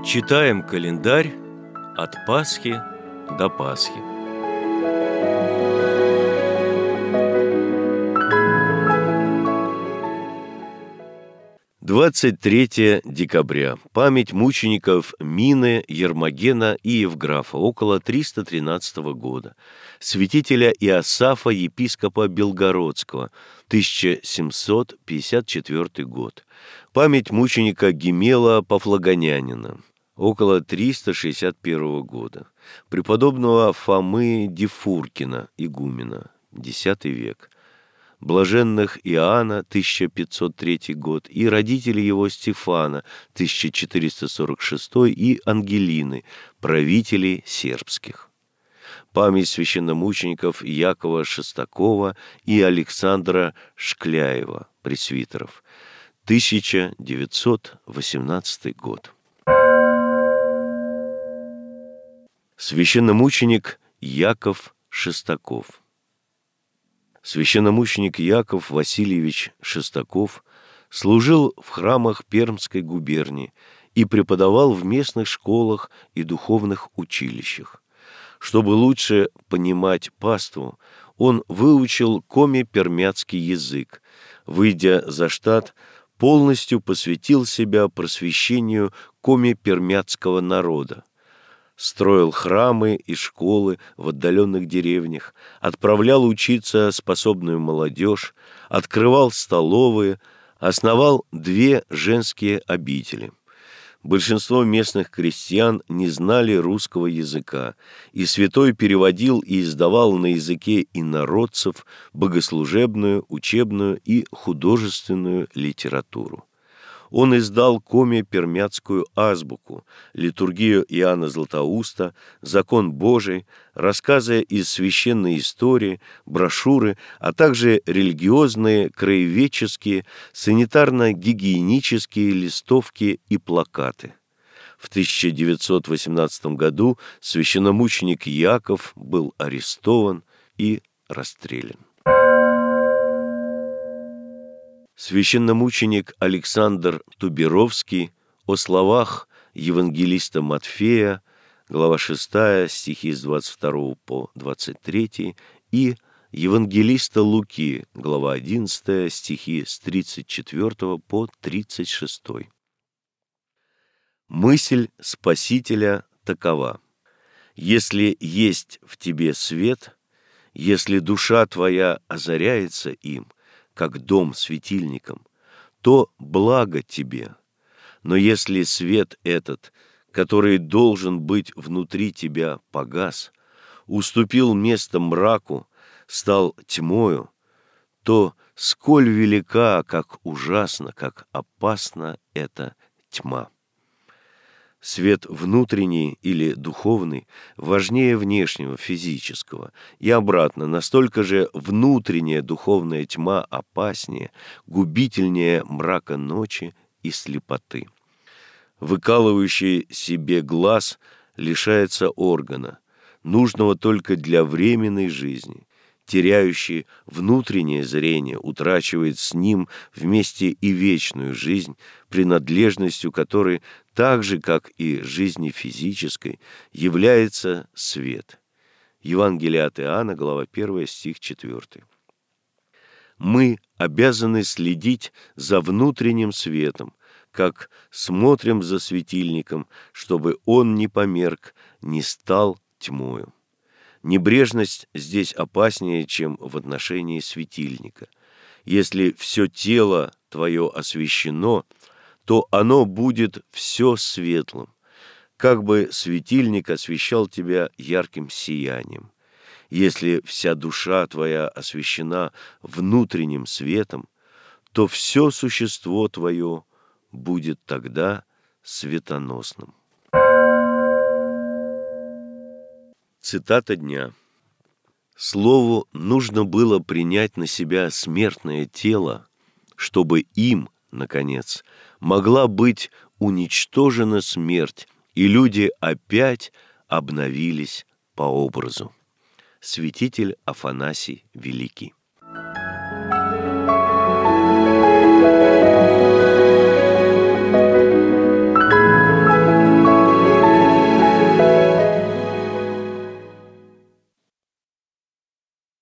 Читаем календарь от Пасхи до Пасхи. Двадцать 23 декабря. Память мучеников Мины, Ермогена и Евграфа, около 313 года. Святителя Иосафа, епископа Белгородского, 1754 год. Память мученика Гемела Пафлагонянина, около 361 года. Преподобного Фомы Дифуркина, игумена, X век. Блаженных Иоанна, 1503 год, и родителей его Стефана, 1446, и Ангелины, правителей сербских. Память священномучеников Якова Шестакова и Александра Шкляева, пресвитеров, 1918 год. Священномученик Яков Шестаков. Священномученик Яков Васильевич Шестаков служил в храмах Пермской губернии и преподавал в местных школах и духовных училищах. Чтобы лучше понимать паству, он выучил коми-пермяцкий язык. Выйдя за штат, полностью посвятил себя просвещению коми-пермяцкого народа. Строил храмы и школы в отдаленных деревнях, отправлял учиться способную молодежь, открывал столовые, основал 2 женские обители. Большинство местных крестьян не знали русского языка, и святой переводил и издавал на языке инородцев богослужебную, учебную и художественную литературу. Он издал коми-пермяцкую азбуку, литургию Иоанна Златоуста, закон Божий, рассказы из священной истории, брошюры, а также религиозные, краеведческие, санитарно-гигиенические листовки и плакаты. В 1918 году священномученик Яков был арестован и расстрелян. Священномученик Александр Туберовский о словах евангелиста Матфея, глава 6, стихи с 22 по 23, и евангелиста Луки, глава 11, стихи с 34 по 36. Мысль Спасителя такова: «Если есть в тебе свет, если душа твоя озаряется им, как дом светильником, то благо тебе. Но если свет этот, который должен быть внутри тебя, погас, уступил место мраку, стал тьмою, то сколь велика, как ужасна, как опасна эта тьма». Свет внутренний или духовный важнее внешнего физического, и обратно, настолько же внутренняя духовная тьма опаснее, губительнее мрака ночи и слепоты. Выкалывающий себе глаз лишается органа, нужного только для временной жизни. Теряющий внутреннее зрение утрачивает с ним вместе и вечную жизнь, принадлежностью которой, так же, как и жизни физической, является свет. Евангелие от Иоанна, глава 1, стих 4. Мы обязаны следить за внутренним светом, как смотрим за светильником, чтобы он не померк, не стал тьмою. Небрежность здесь опаснее, чем в отношении светильника. Если все тело твое освещено, то оно будет все светлым, как бы светильник освещал тебя ярким сиянием. Если вся душа твоя освещена внутренним светом, то все существо твое будет тогда светоносным. Цитата дня. «Слову нужно было принять на себя смертное тело, чтобы им, наконец, могла быть уничтожена смерть, и люди опять обновились по образу». Святитель Афанасий Великий.